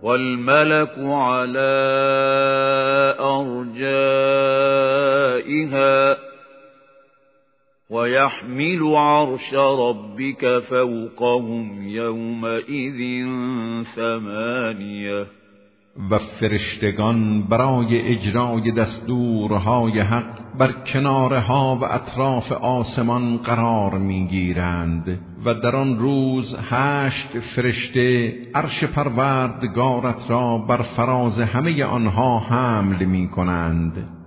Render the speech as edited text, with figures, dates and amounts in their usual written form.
والملك على أرجائها ويحمل عرش ربك فوقهم يومئذ ثمانية. و فرشتگان برای اجرای دستورهای حق بر کنارها و اطراف آسمان قرار میگیرند و در آن روز 8 فرشته عرش پروردگارت را بر فراز همه آنها حمل می کنند.